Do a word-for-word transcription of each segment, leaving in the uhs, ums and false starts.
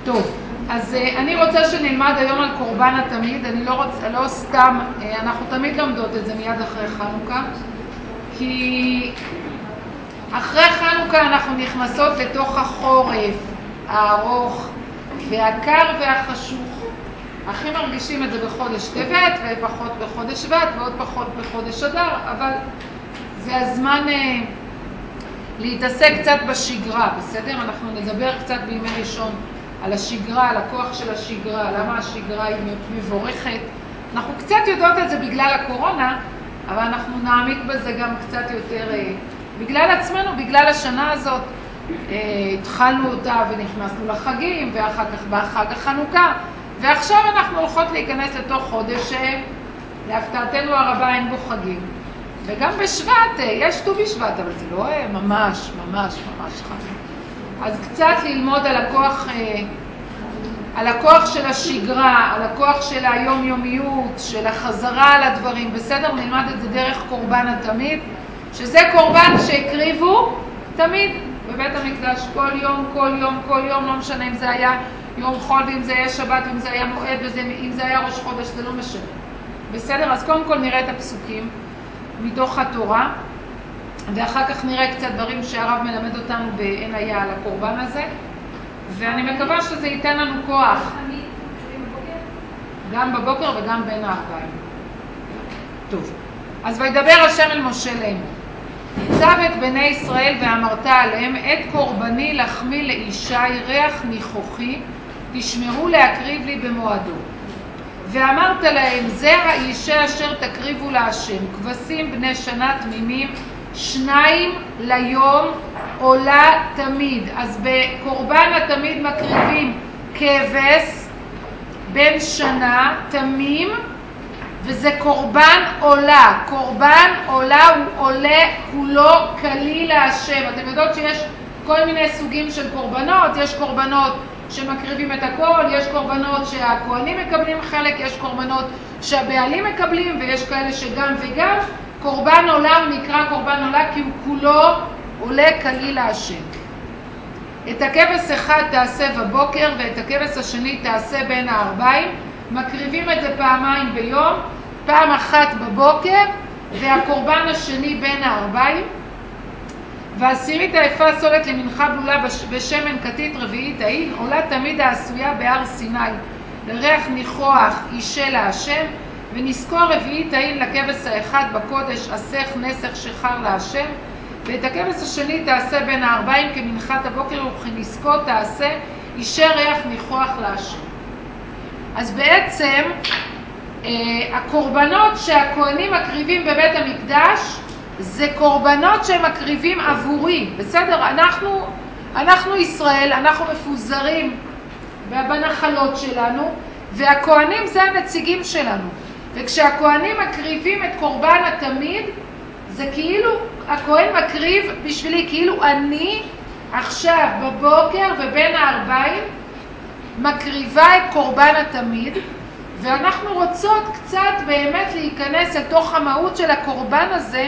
טוב, אז אני רוצה שנלמד היום על קורבן התמיד. אני לא רוצה, לא סתם, אנחנו תמיד לומדות את זה מיד אחרי חנוכה, כי אחרי חנוכה אנחנו נכנסות לתוך החורף הארוך והקר והחשוך. הכי מרגישים את זה בחודש טבת ופחות בחודש שבט ועוד פחות בחודש אדר, אבל זה הזמן אה, להתעסק קצת בשגרה, בסדר? אנחנו נדבר קצת בימי ראשון על השגרה, על הכוח של השגרה, למה השגרה היא מבורכת. אנחנו קצת יודעות את זה בגלל הקורונה, אבל אנחנו נעמיק בזה גם קצת יותר אה, בגלל עצמנו, בגלל השנה הזאת. אה, התחלנו אותה ונכנסנו לחגים, ואחר כך בחג החנוכה, ועכשיו אנחנו הולכות להיכנס לתוך חודש להפתעתנו הרבה אין בו חגים. וגם בשבט, יש ט"ו בשבט, אבל זה לא ממש, ממש, ממש חג. אז קצת ללמוד על הכוח, על הכוח של השגרה, על הכוח של היומיומיות, של החזרה על הדברים. בסדר, נלמד את זה דרך קורבן התמיד, שזה קורבן שהקריבו תמיד בבית המקדש, כל יום, כל יום, כל יום, לא משנה אם זה היה יום חול, ואם זה היה שבת, ואם זה היה מועד, ואם זה היה ראש חודש, זה לא משנה. בסדר? אז קודם כל נראה את הפסוקים מתוך התורה, ואחר כך נראה קצת דברים שהרב מלמד אותנו בעין היה על הקורבן הזה, ואני מקווה שזה ייתן לנו כוח. גם בבוקר וגם בין הארבעים. טוב, אז וידבר השם אל משה לאמור. ניצב את בני ישראל ואמרת עליהם, את קורבני לחמי לאישי ריח ניחוחי תשמרו להקריב לי במועדו. ואמרת להם, זה האישה אשר תקריבו להשם, כבשים בני שנה תמימים, שניים ליום עולה תמיד. אז בקורבן התמיד מקריבים כבש בן שנה תמים, וזה קורבן עולה. קורבן עולה הוא עולה כולו כלי להשם. אתם יודעות שיש כל מיני סוגים של קורבנות, יש קורבנות שמקריבים את הכל, יש קורבנות שהכהנים מקבלים חלק, יש קורבנות שהבעלים מקבלים, ויש כאלה שגם וגם. קורבן עולה הוא נקרא קורבן עולה כי הוא כולו עולה כלי להשם. את הכבש אחד תעשה בבוקר ואת הכבש השני תעשה בין הארבעים. מקריבים את זה פעמיים ביום, פעם אחת בבוקר והקורבן השני בין הארבעים. ועשירית האפה סולת למנחה בלולה בשמן כתית רביעית העין עולה תמיד העשויה בהר סיני לריח ניחוח אישה להשם. ונזכור רביעית העין לכבש האחד בקודש אסך נסך שחר להשם. ואת הכבש השני תעשה בין הארבעים כמנחת הבוקר וכנזכו תעשה אישה ריח ניחוח להשם. אז בעצם אה, הקורבנות שהכהנים מקריבים בבית המקדש זה קורבנות שהם מקריבים עבורי, בסדר? אנחנו, אנחנו ישראל, אנחנו מפוזרים בנחלות שלנו, והכהנים זה הנציגים שלנו. וכשהכהנים מקריבים את קורבן התמיד, זה כאילו, הכהן מקריב בשבילי, כאילו אני עכשיו בבוקר ובין הארבעים מקריבה את קורבן התמיד, ואנחנו רוצות קצת באמת להיכנס לתוך המהות של הקורבן הזה,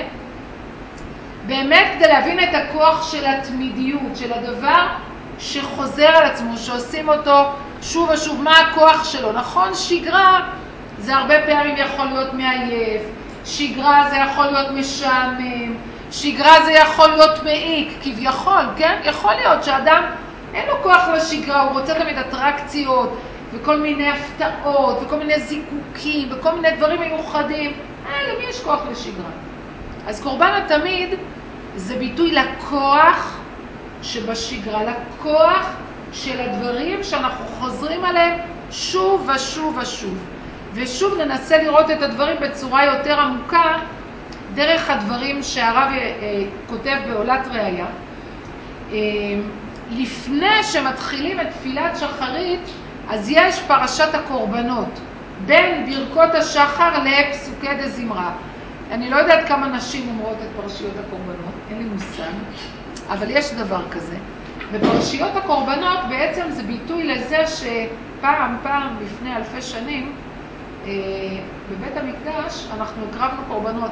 באמת כדי להבין את הכוח של התמידיות, של הדבר שחוזר על עצמו, שעושים אותו שוב ושוב, מה הכוח שלו. נכון, שגרה זה הרבה פעמים יכול להיות מעייף, שגרה זה יכול להיות משעמם, שגרה זה יכול להיות מעיק, כביכול, כן? יכול להיות שאדם אין לו כוח לשגרה, הוא רוצה תמיד אטרקציות וכל מיני הפתעות וכל מיני זיקוקים וכל מיני דברים מיוחדים. אה, למי יש כוח לשגרה? אז קורבן התמיד זה ביטוי לכוח שבשגרה, לכוח של הדברים שאנחנו חוזרים עליהם שוב ושוב ושוב. ושוב ננסה לראות את הדברים בצורה יותר עמוקה דרך הדברים שהרב אה, כותב בעולת ראיה. אה, לפני שמתחילים את תפילת שחרית, אז יש פרשת הקורבנות, בין ברכות השחר לפסוקי דזמרה. אני לא יודעת כמה נשים אומרות את פרשיות הקורבנות, אין לי מושג, אבל יש דבר כזה. בפרשיות הקורבנות בעצם זה ביטוי לזה שפעם, פעם, לפני אלפי שנים, אה, בבית המקדש אנחנו הקרבנו קורבנות,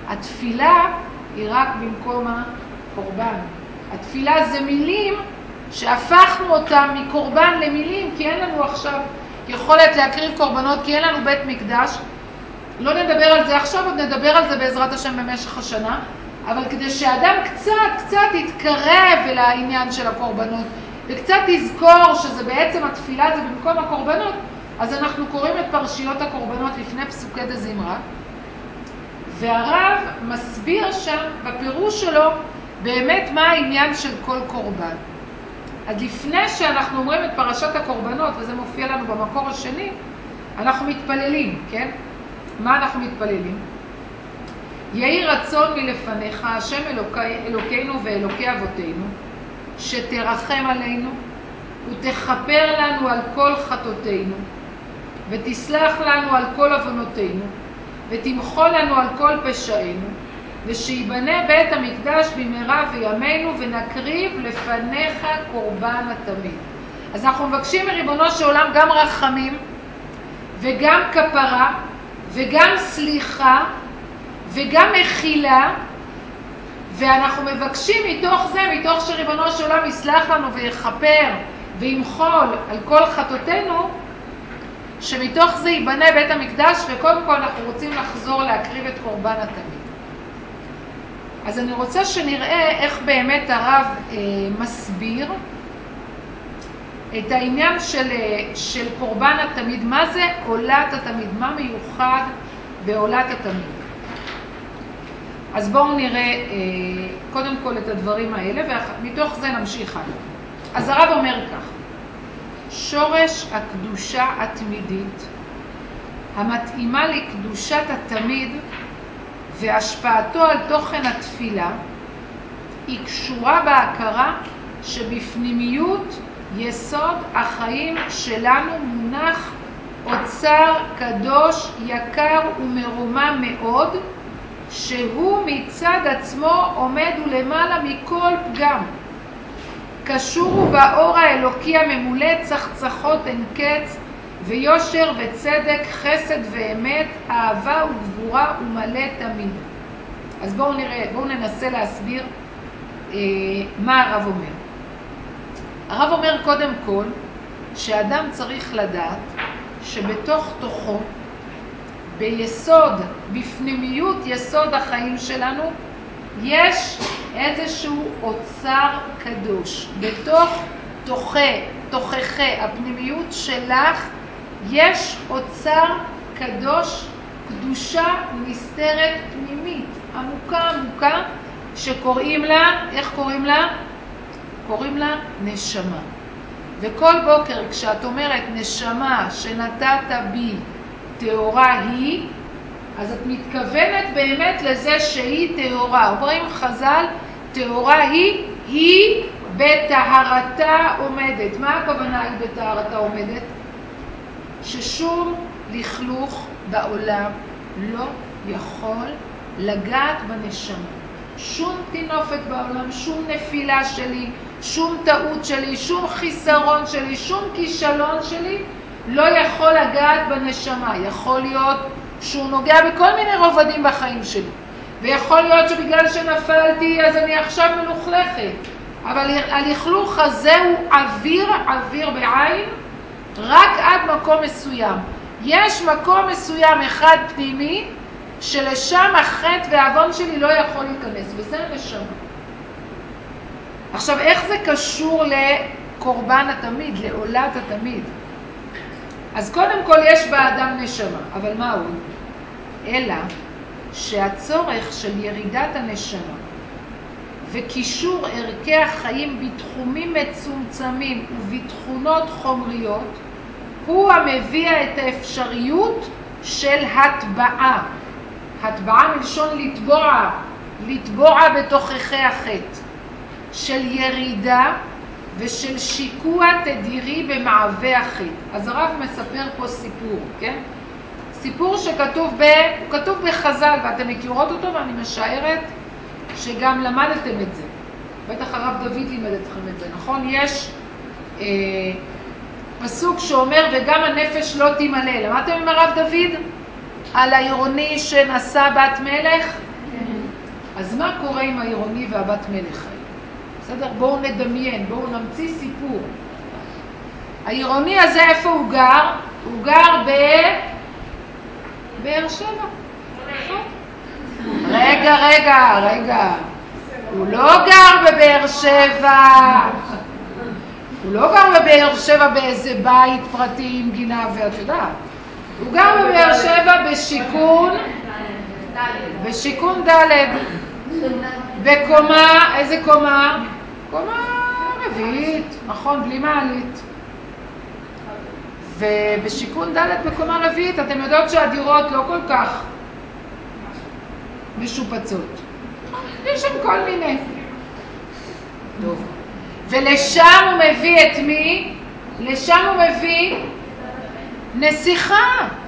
והתפילה היא רק במקום הקורבן. התפילה זה מילים שהפכנו אותם מקורבן למילים, כי אין לנו עכשיו יכולת להקריב קורבנות, כי אין לנו בית מקדש. לא נדבר על זה עכשיו, עוד נדבר על זה בעזרת השם במשך השנה, אבל כדי שאדם קצת, קצת יתקרב אל העניין של הקורבנות, וקצת יזכור שזה בעצם התפילה, זה במקום הקורבנות, אז אנחנו קוראים את פרשיות הקורבנות לפני פסוקי דזמרה, והרב מסביר שם בפירוש שלו באמת מה העניין של כל קורבן. עד לפני שאנחנו אומרים את פרשת הקורבנות, וזה מופיע לנו במקור השני, אנחנו מתפללים, כן? מה אנחנו מתפללים? יהי רצון מלפניך, השם אלוקי, אלוקינו ואלוקי אבותינו, שתרחם עלינו ותכפר לנו על כל חטאותינו, ותסלח לנו על כל עוונותינו, ותמחול לנו על כל פשענו, ושיבנה בית המקדש במהרה בימינו, ונקריב לפניך קורבן התמיד. אז אנחנו מבקשים מריבונו של עולם גם רחמים, וגם כפרה, וגם סליחה, וגם מחילה, ואנחנו מבקשים מתוך זה, מתוך שריבונו של עולם יסלח לנו ויכפר וימחול על כל חטאותינו, שמתוך זה ייבנה בית המקדש, וקודם כל אנחנו רוצים לחזור להקריב את קורבן התמיד. אז אני רוצה שנראה איך באמת הרב אה, מסביר את העניין של, של קורבן התמיד. מה זה עולת התמיד? מה מיוחד בעולת התמיד? אז בואו נראה אה, קודם כל את הדברים האלה, ומתוך זה נמשיך הלאה. אז הרב אומר כך, שורש הקדושה התמידית, המתאימה לקדושת התמיד והשפעתו על תוכן התפילה, היא קשורה בהכרה שבפנימיות יסוד החיים שלנו מונח אוצר קדוש יקר ומרומם מאוד, שהוא מצד עצמו עומד ולמעלה מכל פגם. קשור הוא באור האלוקי הממולא צחצחות אין קץ, ויושר וצדק, חסד ואמת, אהבה וגבורה ומלא תמיד. אז בואו נראה, בואו ננסה להסביר אה, מה הרב אומר. הרב אומר קודם כל שאדם צריך לדעת שבתוך תוכו, ביסוד, בפנימיות יסוד החיים שלנו, יש איזשהו אוצר קדוש. בתוך תוכי, תוככי, הפנימיות שלך, יש אוצר קדוש, קדושה נסתרת פנימית, עמוקה עמוקה, שקוראים לה, איך קוראים לה? קוראים לה נשמה. וכל בוקר כשאת אומרת נשמה שנתת בי תאורה היא, אז את מתכוונת באמת לזה שהיא תאורה. אומרים חז"ל, תאורה היא, היא בטהרתה עומדת. מה הכוונה היא בטהרתה עומדת? ששום לכלוך בעולם לא יכול לגעת בנשמה. שום תינופת בעולם, שום נפילה שלי, שום טעות שלי, שום חיסרון שלי, שום כישלון שלי, לא יכול לגעת בנשמה. יכול להיות שהוא נוגע בכל מיני רובדים בחיים שלי, ויכול להיות שבגלל שנפלתי אז אני עכשיו מלוכלכת, אבל הלכלוך הזה הוא אוויר, אוויר בעין, רק עד מקום מסוים. יש מקום מסוים אחד פנימי שלשם החטא והעוון שלי לא יכול להיכנס, וזה נשמה. עכשיו, איך זה קשור לקורבן התמיד, לעולת התמיד? אז קודם כל יש באדם נשמה, אבל מה הוא? אלא שהצורך של ירידת הנשמה וקישור ערכי החיים בתחומים מצומצמים ובתכונות חומריות הוא המביא את האפשריות של הטבעה. הטבעה מלשון לטבוע, לטבוע בתוככי החטא, של ירידה ושל שיקוע תדירי במעווה החטא. אז הרב מספר פה סיפור, כן? סיפור שכתוב ב... הוא כתוב בחז"ל, ואתם מכירות אותו, ואני משערת שגם למדתם את זה. בטח הרב דוד לימד אתכם את זה, נכון? יש אה, פסוק שאומר, וגם הנפש לא תמלא. למדתם עם הרב דוד? על העירוני שנשא בת מלך? כן. אז מה קורה עם העירוני והבת מלך? בסדר? בואו נדמיין, בואו נמציא סיפור. העירוני הזה איפה הוא גר? הוא גר ב... באר שבע. רגע, רגע, רגע. הוא לא גר בבאר שבע. הוא לא גר בבאר שבע באיזה בית פרטי עם גינה ואת יודעת. הוא גר בבאר שבע בשיכון, בשיכון ד', בקומה, איזה קומה? קומה רביעית, נכון, בלי מעלית. ובשיכון ד' בקומה רביעית, אתם יודעות שהדירות לא כל כך משופצות. יש שם כל מיני. טוב. ולשם הוא מביא את מי? לשם הוא מביא נסיכה.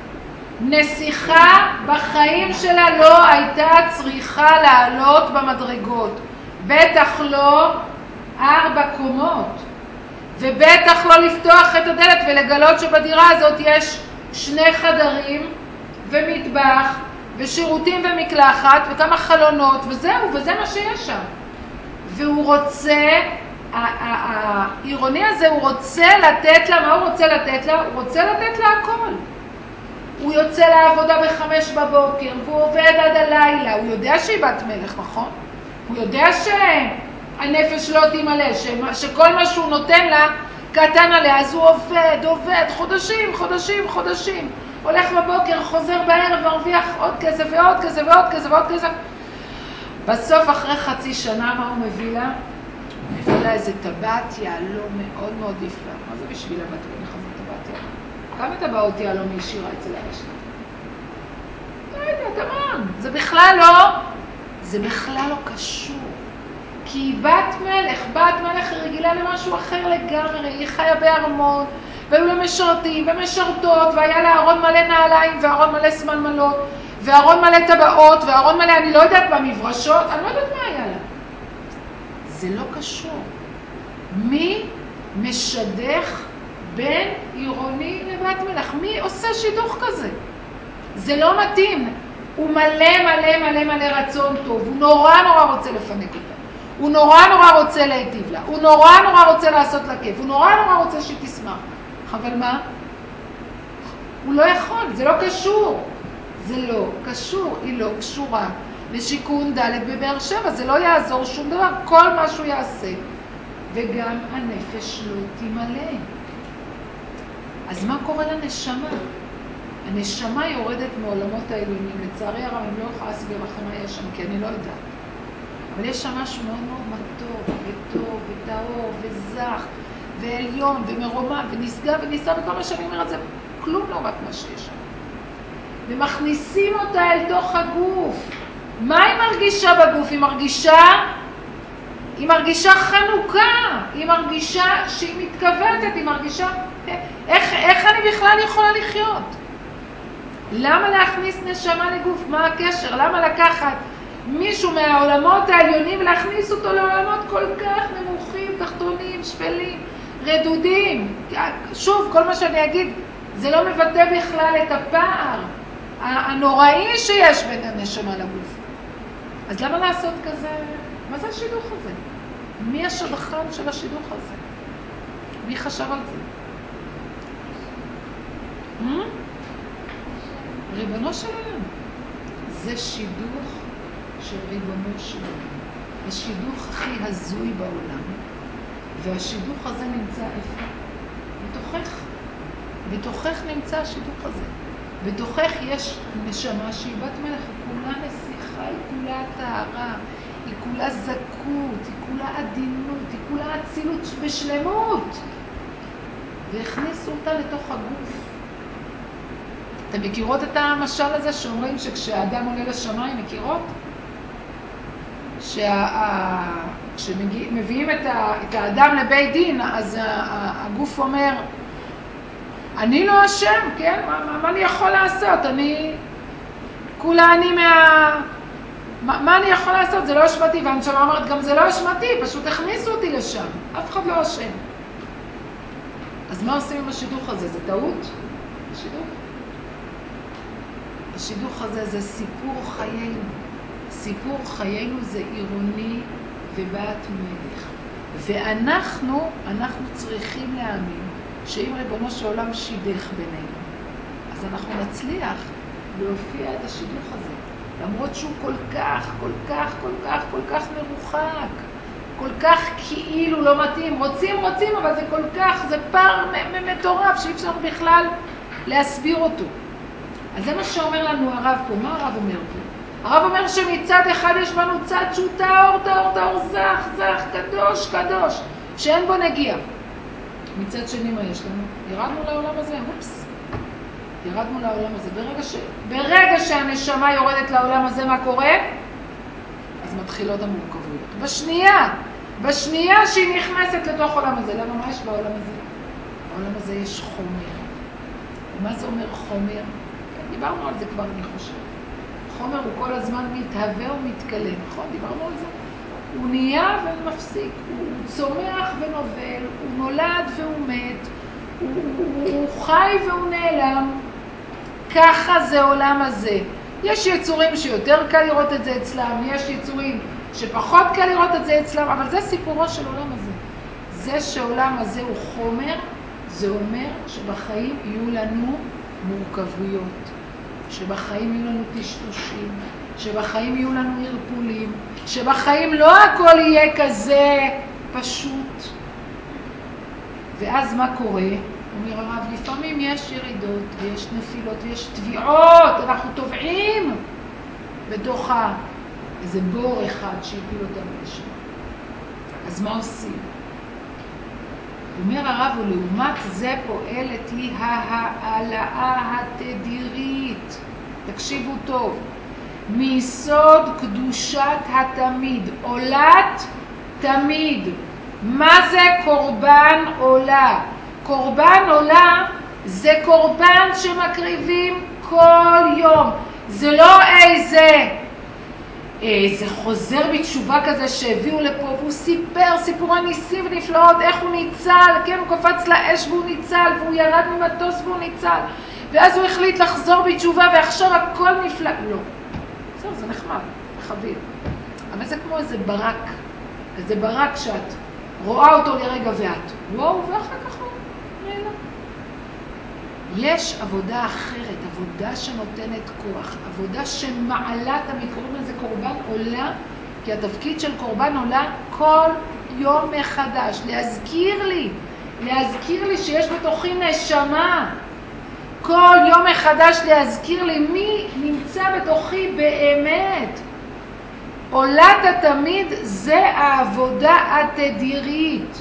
נסיכה בחיים שלה לא הייתה צריכה לעלות במדרגות. בטח לא ארבע קומות. ובטח לא לפתוח את הדלת ולגלות שבדירה הזאת יש שני חדרים ומטבח ושירותים ומקלחת וכמה חלונות וזהו, וזה מה שיש שם. והוא רוצה, העירוני הזה, הוא רוצה לתת לה, מה הוא רוצה לתת לה? הוא רוצה לתת לה הכל. הוא יוצא לעבודה בחמש בבוקר והוא עובד עד הלילה. הוא יודע שהיא בת מלך, נכון? הוא יודע שהנפש לא תמלא, שכל מה שהוא נותן לה קטן עליה, אז הוא עובד, עובד, חודשים, חודשים, חודשים. הולך בבוקר, חוזר בערב, מרוויח עוד כסף ועוד כסף ועוד כסף ועוד כסף. בסוף, אחרי חצי שנה, מה הוא מביא לה? הוא מביא לה איזה טבעת יהלום מאוד מאוד נפלא. מה זה בשביל הבת מלך הזה טבעת יהלום? כמה טבעות יהלום היא השאירה אצל אבא שלה? לא יודע, תמם. זה בכלל לא, זה בכלל לא קשור. כי היא בת מלך, בת מלך היא רגילה למשהו אחר לגמרי, היא חיה בארמון, והיו לה משרתים ומשרתות, והיה לה ארון מלא נעליים, וארון מלא סמלמלות, וארון מלא טבעות, וארון מלא, אני לא יודעת מה, מברשות, אני לא יודעת מה היה לה. זה לא קשור. מי משדך בין עירוני לבת מלך? מי עושה שידוך כזה? זה לא מתאים. הוא מלא מלא מלא מלא רצון טוב, הוא נורא נורא רוצה לפנק אותה. הוא נורא נורא רוצה להיטיב לה, הוא נורא נורא רוצה לעשות לה כיף, הוא נורא נורא רוצה שהיא תשמח. אבל מה? הוא לא יכול, זה לא קשור. זה לא קשור, היא לא קשורה לשיכון ד' בבאר שבע, זה לא יעזור שום דבר, כל מה שהוא יעשה. וגם הנפש לא תמלא. אז מה קורה לנשמה? הנשמה יורדת מעולמות העליונים, לצערי הרב אני לא יכולה להסביר לכם מה יש שם, כי אני לא יודעת. אבל יש שם משהו מאוד מאוד מתוק, וטוב, וטהור, וזך, ועליון, ומרומם, ונשגב, וניסה, וכל מה שאני אומרת זה כלום לעומת מה שיש שם. ומכניסים אותה אל תוך הגוף. מה היא מרגישה בגוף? היא מרגישה, היא מרגישה חנוכה, היא מרגישה שהיא מתכוותת, היא מרגישה, איך, איך אני בכלל יכולה לחיות? למה להכניס נשמה לגוף? מה הקשר? למה לקחת מישהו מהעולמות העליונים ולהכניס אותו לעולמות כל כך נמוכים, תחתונים, שפלים, רדודים? שוב, כל מה שאני אגיד, זה לא מבטא בכלל את הפער הנוראי שיש בין הנשמה לגוף. אז למה לעשות כזה? מה זה השידוך הזה? מי השדכן של השידוך הזה? מי חשב על זה? ריבונו של עולם. זה שידוך של ריבונו של עולם. השידוך הכי הזוי בעולם. והשידוך הזה נמצא איפה? בתוכך. בתוכך נמצא השידוך הזה. בתוכך יש נשמה שהיא בת מלך, היא כולה נסיכה, היא כולה טהרה, היא כולה זכות, היא כולה עדינות, היא כולה אצילות בשלמות. והכניסו אותה לתוך הגוף. אתם מכירות את המשל הזה שאומרים שכשהאדם עולה לשמיים, מכירות? כשמביאים את האדם לבית דין, אז הגוף אומר, אני לא אשם, כן? מה, מה אני יכול לעשות? אני, כולה אני מה... מה, מה אני יכול לעשות? זה לא אשמתי. והנשמה אומרת, גם זה לא אשמתי, פשוט הכניסו אותי לשם. אף אחד לא אשם. אז מה עושים עם השידוך הזה? זה טעות? השידוך? השידוך הזה זה סיפור חיינו. סיפור חיינו זה עירוני ובת מלך. ואנחנו, אנחנו צריכים להאמין שאם ריבונו של עולם שידך בינינו, אז אנחנו נצליח להופיע את השידוך הזה. למרות שהוא כל כך, כל כך, כל כך, כל כך מרוחק. כל כך כאילו לא מתאים. רוצים, רוצים, אבל זה כל כך, זה פער מטורף שאי אפשר בכלל להסביר אותו. אז זה מה שאומר לנו הרב פה. מה הרב אומר פה? הרב אומר שמצד אחד יש בנו צד שהוא טהור, טהור, טהור, זך, זך, קדוש, קדוש, שאין בו נגיע. מצד שני מה יש לנו? ירדנו לעולם הזה, אופס. ירדנו לעולם הזה. ברגע, ש... ברגע שהנשמה יורדת לעולם הזה, מה קורה? אז מתחילות המורכבויות. בשנייה, בשנייה שהיא נכנסת לתוך עולם הזה. למה מה יש בעולם הזה? בעולם הזה יש חומר. ומה זה אומר חומר? כן, דיברנו על זה כבר, אני חושב. חומר הוא כל הזמן מתהווה ומתקלה, נכון? דיברנו על זה. הוא נהיה ומפסיק, הוא צומח ונובל, הוא נולד והוא מת, הוא, הוא, הוא חי והוא נעלם. ככה זה עולם הזה. יש יצורים שיותר קל לראות את זה אצלם, יש יצורים שפחות קל לראות את זה אצלם, אבל זה סיפורו של עולם הזה. זה שעולם הזה הוא חומר, זה אומר שבחיים יהיו לנו מורכבויות, שבחיים יהיו לנו טשטושים, שבחיים יהיו לנו ערפולים, שבחיים לא הכל יהיה כזה פשוט. ואז מה קורה? אומר הרב, לפעמים יש ירידות ויש נפילות ויש תביעות, אנחנו תובעים בתוך איזה בור אחד שהפיל אותנו לשם. אז מה עושים? אומר הרב, ולעומת זה פועלת היא העלאה התדירית. תקשיבו טוב. מיסוד קדושת התמיד, עולת תמיד. מה זה קורבן עולה? קורבן עולה זה קורבן שמקריבים כל יום. זה לא איזה, איזה חוזר בתשובה כזה שהביאו לפה, והוא סיפר סיפורי ניסים ונפלאות, איך הוא ניצל, כן, הוא קפץ לאש והוא ניצל, והוא ירד ממטוס והוא ניצל, ואז הוא החליט לחזור בתשובה ועכשיו הכל נפלא. לא. בסדר, זה נחמד, חביב. אבל זה כמו איזה ברק, איזה ברק שאת רואה אותו לרגע ואת, וואו, ואחר כך הוא נעלם. יש עבודה אחרת, עבודה שנותנת כוח, עבודה שמעלה תמיד, קוראים לזה קורבן עולה, כי התפקיד של קורבן עולה כל יום מחדש, להזכיר לי, להזכיר לי שיש בתוכי נשמה, כל יום מחדש להזכיר לי מי נמצא בתוכי באמת. עולת התמיד זה העבודה התדירית.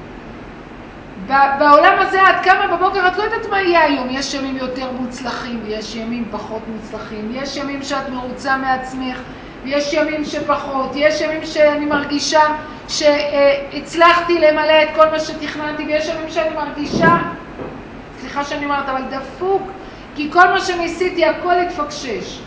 בעולם הזה עד כמה בבוקר את לא יודעת מה יהיה היום. יש ימים יותר מוצלחים ויש ימים פחות מוצלחים. יש ימים שאת מרוצה מעצמך ויש ימים שפחות. יש ימים שאני מרגישה שהצלחתי למלא את כל מה שתכננתי ויש ימים שאני מרגישה, סליחה שאני אומרת, אבל דפוק, כי כל מה שניסיתי הכל התפקשש.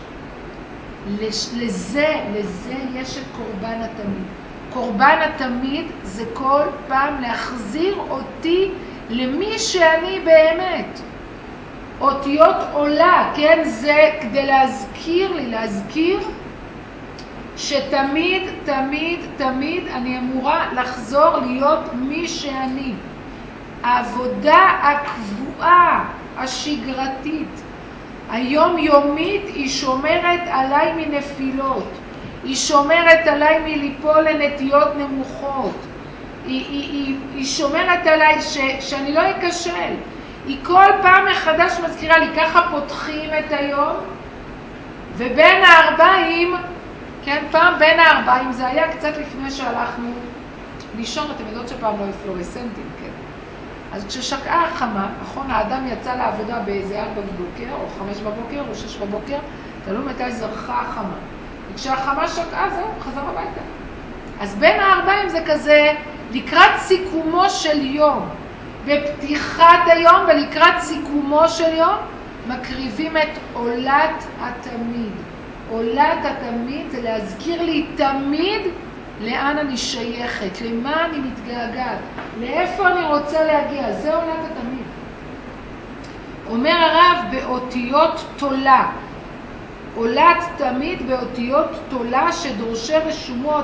לזה, לזה יש את קורבן התמיד. קורבן התמיד זה כל פעם להחזיר אותי למי שאני באמת. אותיות עולה, כן? זה כדי להזכיר לי, להזכיר שתמיד, תמיד, תמיד אני אמורה לחזור להיות מי שאני. העבודה הקבועה, השגרתית, היומיומית, היא שומרת עליי מנפילות. היא שומרת עליי מליפול לנטיות נמוכות. היא, היא, היא, היא שומרת עליי ש, שאני לא אכשל. היא כל פעם מחדש מזכירה לי, ככה פותחים את היום, ובין הארבעים, כן, פעם בין הארבעים, זה היה קצת לפני שהלכנו לישון, אתם יודעות שפעם לא פלורסנטים, כן. אז כששקעה החמה, נכון, האדם יצא לעבודה באיזה ארבע בבוקר, או חמש בבוקר, או שש בבוקר, תלוי מתי זרחה החמה. וכשהחמה שקעה, זהו, חזר הביתה. אז בין הארבעים זה כזה, לקראת סיכומו של יום, בפתיחת היום ולקראת סיכומו של יום, מקריבים את עולת התמיד. עולת התמיד זה להזכיר לי תמיד לאן אני שייכת, למה אני מתגעגעת, לאיפה אני רוצה להגיע. זה עולת התמיד. אומר הרב באותיות תולה, עולת תמיד באותיות תולה שדורשי רשומות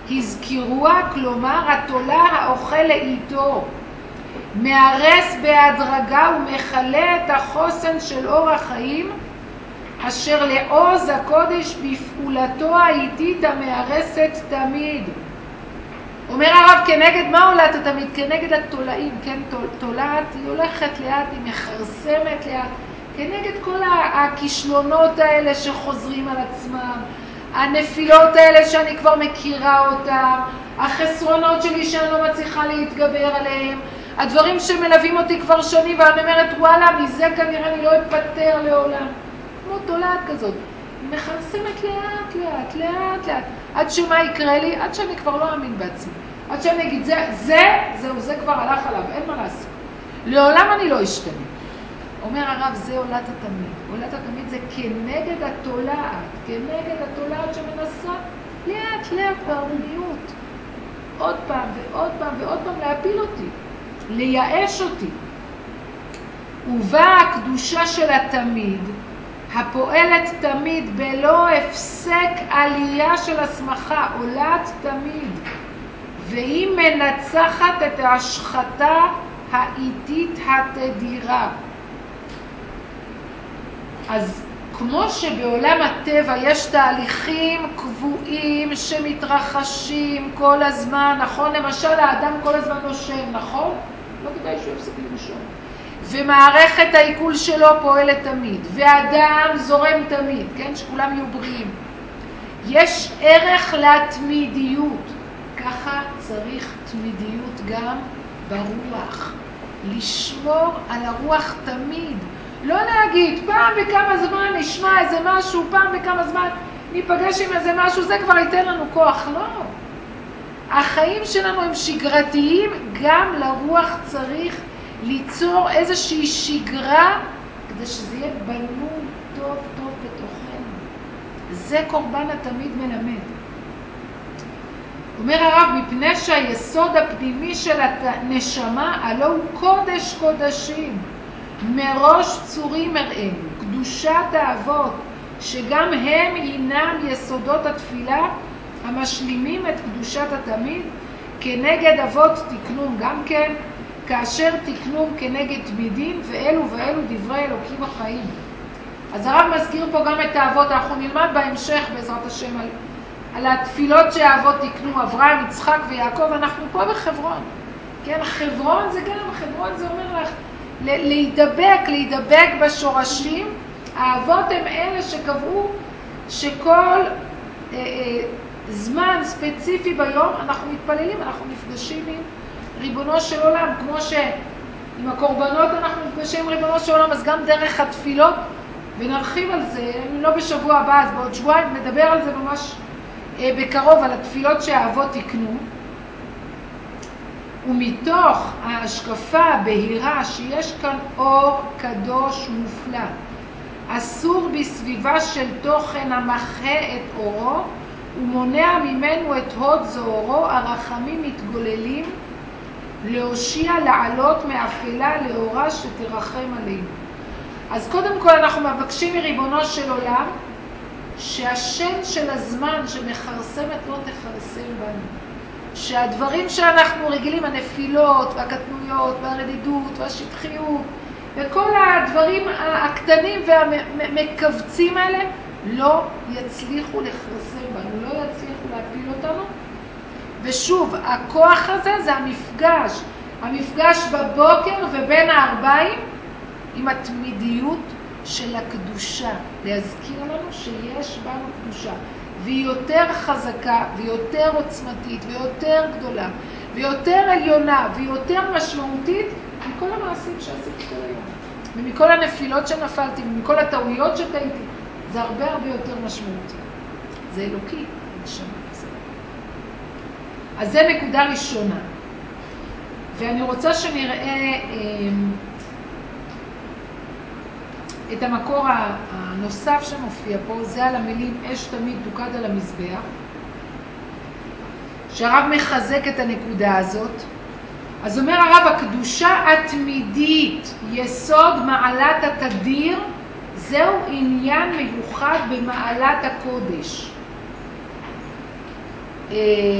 הזכירוה, כלומר התולה האוכל לאיתו, מארס בהדרגה ומחלה את החוסן של אור החיים, אשר לעוז הקודש בפעולתו האיטית המארסת תמיד. אומר הרב, כנגד מה עולת תמיד? כנגד התולעים, כן, תולעת, היא הולכת לאט, היא מחרסמת לאט, כנגד כל הכישלונות האלה שחוזרים על עצמם, הנפילות האלה שאני כבר מכירה אותם, החסרונות שלי שאני לא מצליחה להתגבר עליהם, הדברים שמלווים אותי כבר שנים, ואני אומרת, וואלה, מזה כנראה אני לא אפטר לעולם. כמו תולעת כזאת. היא מחרסמת לאט, לאט, לאט, לאט. עד שמה יקרה לי? עד שאני כבר לא אאמין בעצמי. עד שאני אגיד, זה, זה, זהו, זה כבר הלך עליו, אין מה לעשות. לעולם אני לא אשתנה. אומר הרב, זה עולת התמיד. עולת התמיד זה כנגד התולעת, כנגד התולעת שמנסה לאט, לאט בהרמוניות. עוד פעם ועוד פעם ועוד פעם להפיל אותי, לייאש אותי. ובאה הקדושה של התמיד, הפועלת תמיד בלא הפסק עלייה של הסמכה, עולת תמיד, והיא מנצחת את ההשחתה האיטית התדירה. אז כמו שבעולם הטבע יש תהליכים קבועים שמתרחשים כל הזמן, נכון? למשל האדם כל הזמן נושם, נכון? לא כדאי שהוא יפסיק לנשום. ומערכת העיכול שלו פועלת תמיד, והדם זורם תמיד, כן? שכולם יהיו בריאים. יש ערך לתמידיות, ככה צריך תמידיות גם ברוח, לשמור על הרוח תמיד, לא להגיד פעם בכמה זמן נשמע איזה משהו, פעם בכמה זמן ניפגש עם איזה משהו, זה כבר ייתן לנו כוח, לא. החיים שלנו הם שגרתיים, גם לרוח צריך ליצור איזושהי שגרה, כדי שזה יהיה בנוי טוב טוב בתוכנו. זה קורבן התמיד מלמד. אומר הרב, מפני שהיסוד הפנימי של הנשמה, הלא הוא קודש קודשים, מראש צורים הראינו, קדושת האבות, שגם הם הינם יסודות התפילה, המשלימים את קדושת התמיד, כנגד אבות תקנום גם כן, כאשר תקנום כנגד תמידים, ואלו ואלו דברי אלוקים החיים. אז הרב מזכיר פה גם את האבות, אנחנו נלמד בהמשך בעזרת השם על, על התפילות שהאבות תקנו, אברהם, יצחק ויעקב, אנחנו פה בחברון. כן, חברון זה גם, חברון זה אומר לך, להידבק, להידבק בשורשים. האבות הם אלה שקבעו שכל אה, אה, זמן ספציפי ביום אנחנו מתפללים, אנחנו נפגשים עם ריבונו של עולם, כמו שעם הקורבנות אנחנו נפגשים עם ריבונו של עולם, אז גם דרך התפילות, ונרחיב על זה, לא בשבוע הבא, אז בעוד שבועיים נדבר על זה ממש אה, בקרוב, על התפילות שהאבות תקנו. ומתוך ההשקפה הבהירה שיש כאן אור קדוש מופלא, אסור בסביבה של תוכן המחה את אורו ומונע ממנו את הוד זוהרו, הרחמים מתגוללים להושיע לעלות מאפלה לאורה שתרחם עלינו. אז קודם כל אנחנו מבקשים מריבונו של עולם שהשם של הזמן שמחרסמת לא תחרסם בנו, שהדברים שאנחנו רגילים, הנפילות והקטנויות והרדידות והשטחיות וכל הדברים הקטנים והמקבצים האלה לא יצליחו לחרסם בנו, לא יצליחו להפיל אותנו. ושוב, הכוח הזה זה המפגש, המפגש בבוקר ובין הארבעים עם התמידיות של הקדושה, להזכיר לנו שיש בנו קדושה, והיא יותר חזקה ויותר עוצמתית ויותר גדולה ויותר עליונה ויותר משמעותית מכל המעשים שעשיתי כל היום, ומכל הנפילות שנפלתי ומכל הטעויות שטעיתי. זה הרבה הרבה יותר משמעותי, זה אלוקי, נשמה. אז זה נקודה ראשונה, ואני רוצה שנראה אה, את המקור הנוסף שמופיע פה, זה על המילים אש תמיד תוקד על המזבח, שהרב מחזק את הנקודה הזאת. אז אומר הרב, הקדושה התמידית, יסוד מעלת התדיר, זהו עניין מיוחד במעלת הקודש. אה,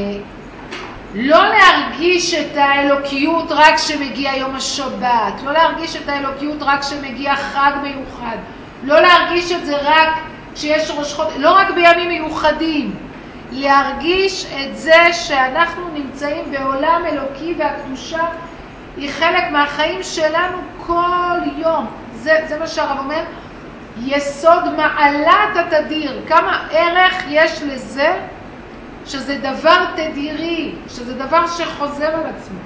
לא להרגיש את האלוקיות רק כשמגיע יום השבת, לא להרגיש את האלוקיות רק כשמגיע חג מיוחד, לא להרגיש את זה רק כשיש ראש חודש, לא רק בימים מיוחדים, להרגיש את זה שאנחנו נמצאים בעולם אלוקי והקדושה היא חלק מהחיים שלנו כל יום. זה, זה מה שהרב אומר, יסוד מעלת התדיר, כמה ערך יש לזה שזה דבר תדירי, שזה דבר שחוזר על עצמו,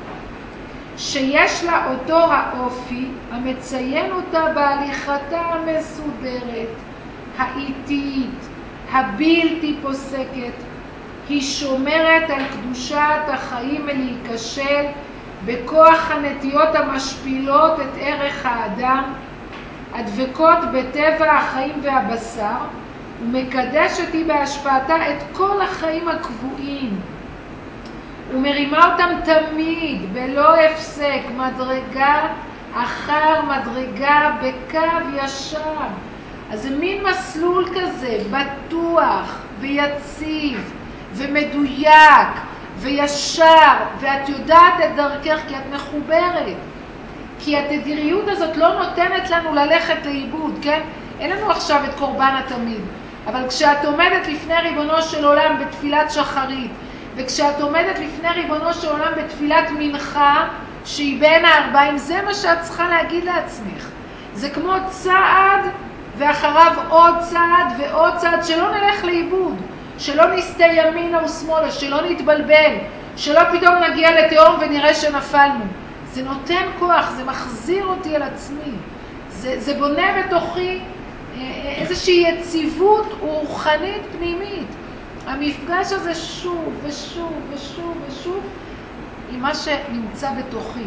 שיש לה אותו האופי המציין אותה בהליכתה המסודרת, האיטית, הבלתי פוסקת. היא שומרת על קדושת החיים מלהיכשל בכוח הנטיות המשפילות את ערך האדם, הדבקות בטבע החיים והבשר, ומקדשת היא בהשפעתה את כל החיים הקבועים, ומרימה אותם תמיד בלא הפסק, מדרגה אחר מדרגה בקו ישר. אז זה מין מסלול כזה, בטוח ויציב ומדויק וישר, ואת יודעת את דרכך כי את מחוברת. כי התדיריות הזאת לא נותנת לנו ללכת לאיבוד, כן? אין לנו עכשיו את קורבן התמיד. אבל כשאת עומדת לפני ריבונו של עולם בתפילת שחרית, וכשאת עומדת לפני ריבונו של עולם בתפילת מנחה, שהיא בין הארבעים, זה מה שאת צריכה להגיד לעצמך. זה כמו צעד, ואחריו עוד צעד ועוד צעד, שלא נלך לאיבוד, שלא נסתה ימינה ושמאלה, שלא נתבלבל, שלא פתאום נגיע לתהום ונראה שנפלנו. זה נותן כוח, זה מחזיר אותי אל עצמי. זה, זה בונה בתוכי איזושהי יציבות רוחנית פנימית. המפגש הזה שוב ושוב ושוב ושוב עם מה שנמצא בתוכי.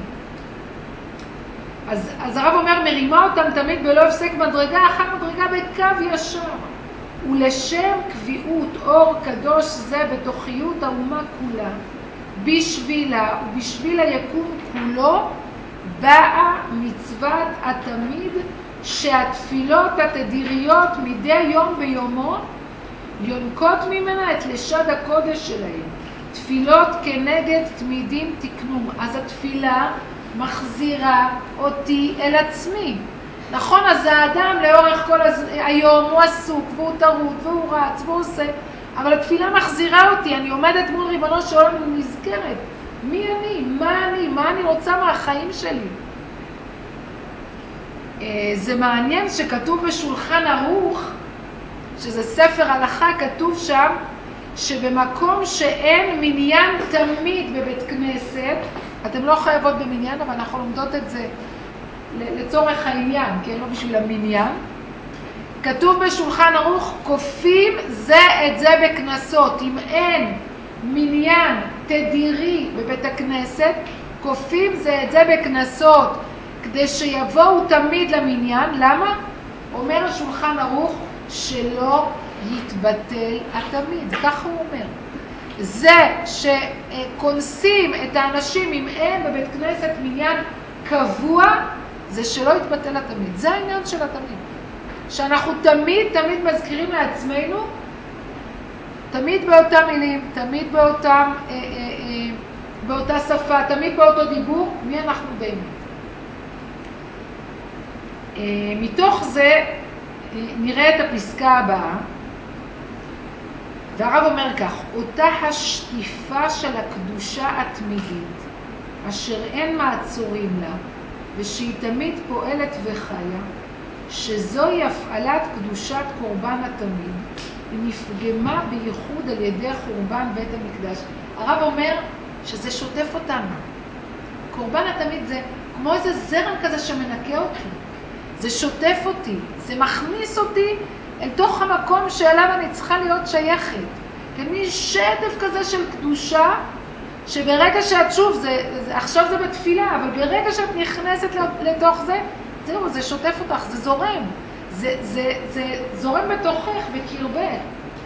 אז, אז הרב אומר, מרימה אותם תמיד בלא הפסק מדרגה אחת מדרגה בקו ישר. ולשם קביעות אור קדוש זה בתוכיות האומה כולה, בשבילה ובשביל היקום כולו, באה מצוות התמיד שהתפילות התדיריות מדי יום ביומו יונקות ממנה את לשד הקודש שלהם. תפילות כנגד תמידים תקנום. אז התפילה מחזירה אותי אל עצמי. נכון, אז האדם לאורך כל הז... היום הוא עסוק והוא טרוד והוא רץ והוא עושה, אבל התפילה מחזירה אותי. אני עומדת מול ריבונו של עולם ונזכרת. מי אני? מה אני? מה אני רוצה מהחיים שלי? זה מעניין שכתוב בשולחן ערוך, שזה ספר הלכה, כתוב שם שבמקום שאין מניין תמיד בבית כנסת, אתם לא חייבות במניין, אבל אנחנו לומדות את זה לצורך העניין, כן? לא בשביל המניין. כתוב בשולחן ערוך, כופים זה את זה בכנסות. אם אין מניין תדירי בבית הכנסת, כופים זה את זה בכנסות, כדי שיבואו תמיד למניין. למה? אומר השולחן ערוך, שלא יתבטל התמיד. ככה הוא אומר. זה שכונסים את האנשים אם אין בבית כנסת מניין קבוע, זה שלא יתבטל התמיד. זה העניין של התמיד. שאנחנו תמיד תמיד מזכירים לעצמנו, תמיד באותם מילים, תמיד באותם, אה, אה, אה, באותה שפה, תמיד באותו דיבור, מי אנחנו באמת. אה, מתוך זה אה, נראה את הפסקה הבאה, והרב אומר כך, אותה השטיפה של הקדושה התמידית, אשר אין מעצורים לה, ושהיא תמיד פועלת וחיה, שזוהי הפעלת קדושת קורבן התמיד, היא נפגמה בייחוד על ידי חורבן בית המקדש. הרב אומר שזה שוטף אותנו. קורבן התמיד זה כמו איזה זרם כזה שמנקה אותי. זה שוטף אותי, זה מכניס אותי אל תוך המקום שאליו אני צריכה להיות שייכת. כמי שטף כזה של קדושה, שברגע שאת שוב, זה, זה, עכשיו זה בתפילה, אבל ברגע שאת נכנסת לתוך זה, זהו, זה שוטף אותך, זה זורם. זה, זה, זה זורם בתוכך, בקרבך.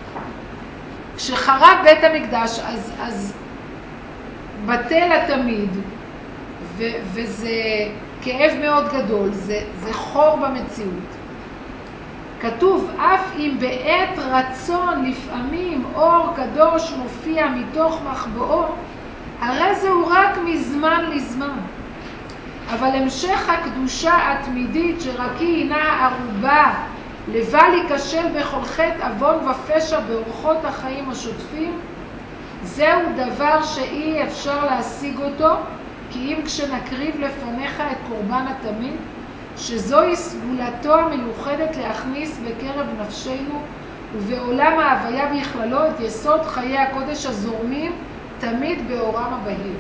כשחרב בית המקדש, אז, אז בטל התמיד, ו, וזה כאב מאוד גדול, זה, זה חור במציאות. כתוב, אף אם בעת רצון לפעמים אור קדוש מופיע מתוך מחבואו, הרי זהו רק מזמן לזמן. אבל המשך הקדושה התמידית שרק היא הינה ערובה לבל ייכשל בכל חטא עוון ופשע באורחות החיים השוטפים, זהו דבר שאי אפשר להשיג אותו, כי אם כשנקריב לפניך את קורבן התמיד, שזוהי סגולתו המיוחדת להכניס בקרב נפשנו ובעולם ההוויה בכללו את יסוד חיי הקודש הזורמים תמיד באורם הבהיר.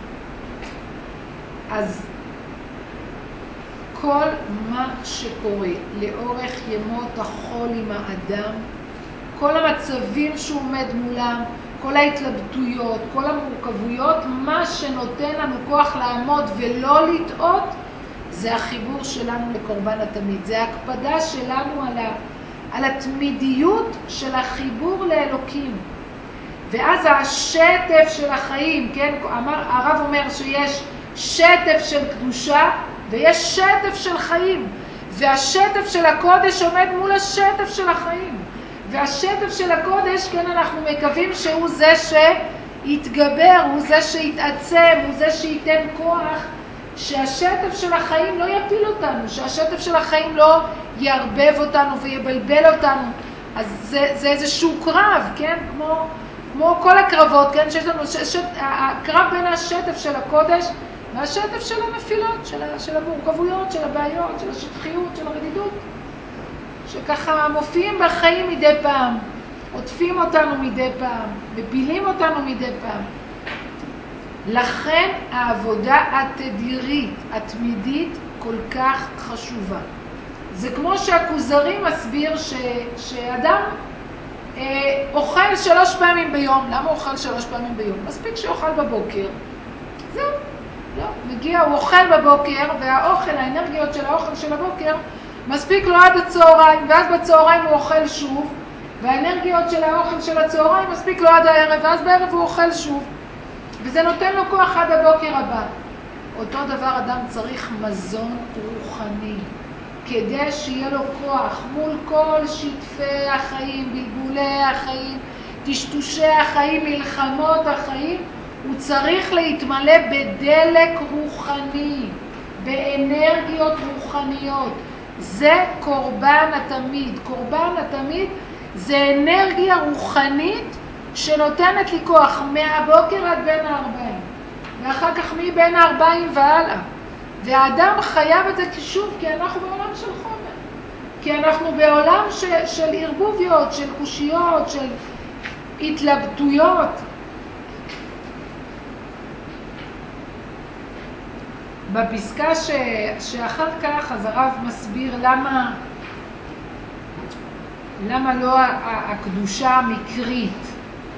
אז כל מה שקורה לאורך ימות החול עם האדם, כל המצבים שהוא עומד מולם, כל ההתלבטויות, כל המורכבויות, מה שנותן לנו כוח לעמוד ולא לטעות, זה החיבור שלנו לקורבן התמיד. זה ההקפדה שלנו על, ה, על התמידיות של החיבור לאלוקים. ואז השטף של החיים, כן? אמר, הרב אומר שיש שטף של קדושה ויש שטף של חיים. והשטף של הקודש עומד מול השטף של החיים. והשטף של הקודש, כן, אנחנו מקווים שהוא זה שיתגבר, הוא זה שיתעצם, הוא זה שייתן כוח, שהשטף של החיים לא יפיל אותנו, שהשטף של החיים לא ירבב אותנו ויבלבל אותנו. אז זה, זה איזשהו קרב, כן, כמו, כמו כל הקרבות, כן, שיש לנו, ש, ש, הקרב בין השטף של הקודש והשטף של הנפילות, של, של המורכבויות, של הבעיות, של השטחיות, של הרדידות. שככה מופיעים בחיים מדי פעם, עוטפים אותנו מדי פעם, מפילים אותנו מדי פעם. לכן העבודה התדירית, התמידית, כל כך חשובה. זה כמו שהכוזרי מסביר ש, שאדם אה, אוכל שלוש פעמים ביום. למה אוכל שלוש פעמים ביום? מספיק שאוכל בבוקר. זהו. לא, מגיע, הוא אוכל בבוקר, והאוכל, האנרגיות של האוכל של הבוקר, מספיק לו עד הצהריים, ואז בצהריים הוא אוכל שוב, והאנרגיות של האוכל של הצהריים מספיק לו עד הערב, ואז בערב הוא אוכל שוב. וזה נותן לו כוח עד הבוקר הבא. אותו דבר אדם צריך מזון רוחני, כדי שיהיה לו כוח מול כל שטפי החיים, בלבולי החיים, טשטושי החיים, מלחמות החיים. הוא צריך להתמלא בדלק רוחני, באנרגיות רוחניות. זה קורבן התמיד. קורבן התמיד זה אנרגיה רוחנית שנותנת לי כוח מהבוקר עד בין הארבעים, ואחר כך מבין הארבעים והלאה. והאדם חייב את זה שוב, כי אנחנו בעולם של חומר, כי אנחנו בעולם של, של ערבוביות, של קושיות, של התלבטויות. בפסקה ש... שאחר כך אז הרב מסביר למה למה לא הקדושה המקרית.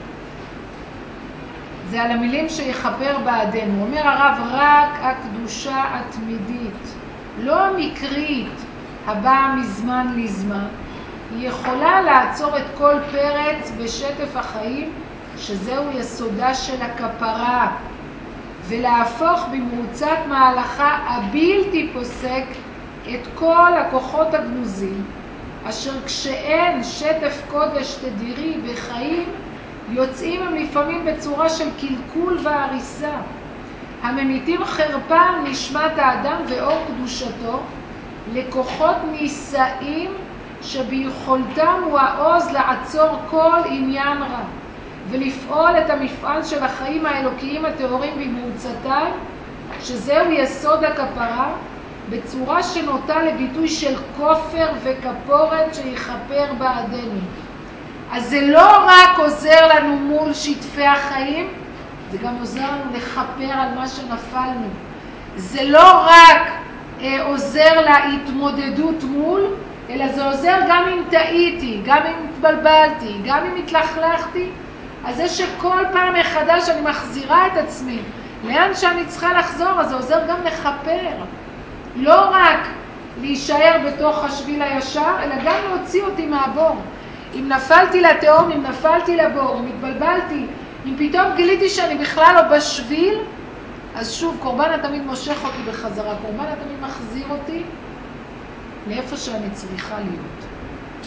זה על המילים שיחפר בעדנו. אומר הרב, רק הקדושה התמידית, לא המקרית הבאה מזמן לזמן, היא יכולה לעצור את כל פרץ בשטף החיים, שזהו יסודה של הכפרה, ולהפוך במרוצת מהלכה הבלתי פוסק את כל הכוחות הגנוזים, אשר כשאין שטף קודש תדירי בחיים, יוצאים הם לפעמים בצורה של קלקול והריסה, הממיתים חרפה על נשמת האדם ואור קדושתו, לכוחות נישאים שביכולתם הוא העוז לעצור כל עניין רע, ולפעול את המפעל של החיים האלוקיים הטהורים במרוצתם, שזהו יסוד הכפרה, בצורה שנוטה לביטוי של כופר וכפורת שיחפר בעדנו. אז זה לא רק עוזר לנו מול שטפי החיים, זה גם עוזר לנו לחפר על מה שנפלנו. זה לא רק אה, עוזר להתמודדות מול, אלא זה עוזר גם אם טעיתי, גם אם התבלבלתי, גם אם התלכלכתי, אז זה שכל פעם מחדש אני מחזירה את עצמי לאן שאני צריכה לחזור, אז זה עוזר גם לחפר. לא רק להישאר בתוך השביל הישר, אלא גם להוציא אותי מהבור. אם נפלתי לתהום, אם נפלתי לבור, אם התבלבלתי, אם פתאום גיליתי שאני בכלל לא בשביל, אז שוב, קורבן התמיד מושך אותי בחזרה. קורבן התמיד מחזיר אותי לאיפה שאני צריכה להיות.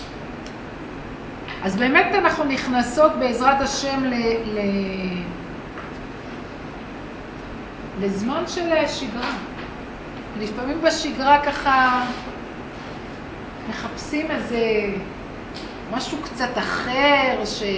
אז באמת אנחנו נכנסות בעזרת השם ל... ל... לזמן של שגרה. לפעמים בשגרה ככה מחפשים איזה משהו קצת אחר,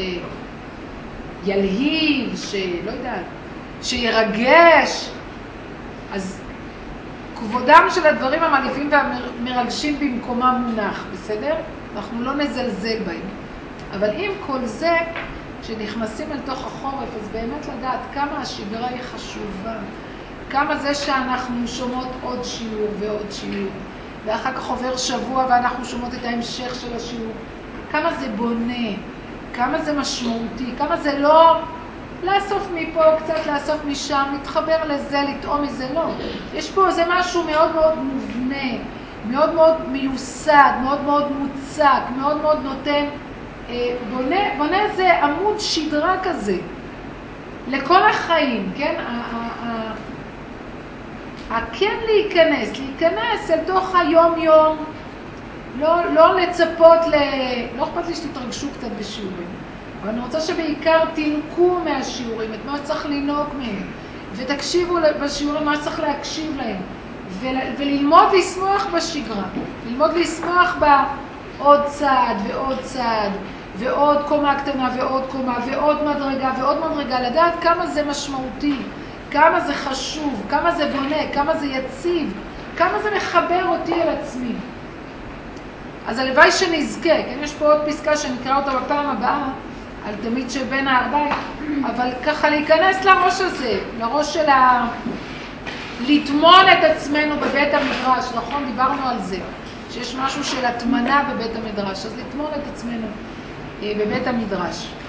שילהיב, שלא יודעת, שירגש. אז כבודם של הדברים המעליבים והמרגשים במקומם מונח, בסדר? אנחנו לא נזלזל בהם. אבל עם כל זה, כשנכנסים אל תוך החורף, אז באמת לדעת כמה השגרה היא חשובה, כמה זה שאנחנו שומעות עוד שיעור ועוד שיעור, ואחר כך עובר שבוע ואנחנו שומעות את ההמשך של השיעור, כמה זה בונה, כמה זה משמעותי, כמה זה לא לאסוף מפה, קצת לאסוף משם, להתחבר לזה, לטעום מזה, לא. יש פה איזה משהו מאוד מאוד מובנה, מאוד מאוד מיוסד, מאוד מאוד מוצק, מאוד מאוד נותן, אה, בונה, בונה איזה עמוד שדרה כזה, לכל החיים, כן? הכן להיכנס, להיכנס אל תוך היום-יום, לא, לא לצפות ל... לא אכפת לי שתתרגשו קצת בשיעורים, אבל אני רוצה שבעיקר תינקו מהשיעורים, את מה שצריך לנהוג מהם, ותקשיבו בשיעורים מה שצריך להקשיב להם, ול, וללמוד לשמוח בשגרה, ללמוד לשמוח בעוד צעד ועוד צעד, ועוד קומה קטנה ועוד קומה, ועוד מדרגה ועוד מדרגה, לדעת כמה זה משמעותי, כמה זה חשוב, כמה זה בונה, כמה זה יציב, כמה זה מחבר אותי אל עצמי. אז הלוואי שנזכה, כן, יש פה עוד פסקה שנקרא אותה בפעם הבאה, על תמיד שבין הארבעים, אבל ככה להיכנס לראש הזה, לראש של ה... לטמון את עצמנו בבית המדרש, נכון? דיברנו על זה, שיש משהו של התמנה בבית המדרש, אז לטמון את עצמנו בבית המדרש.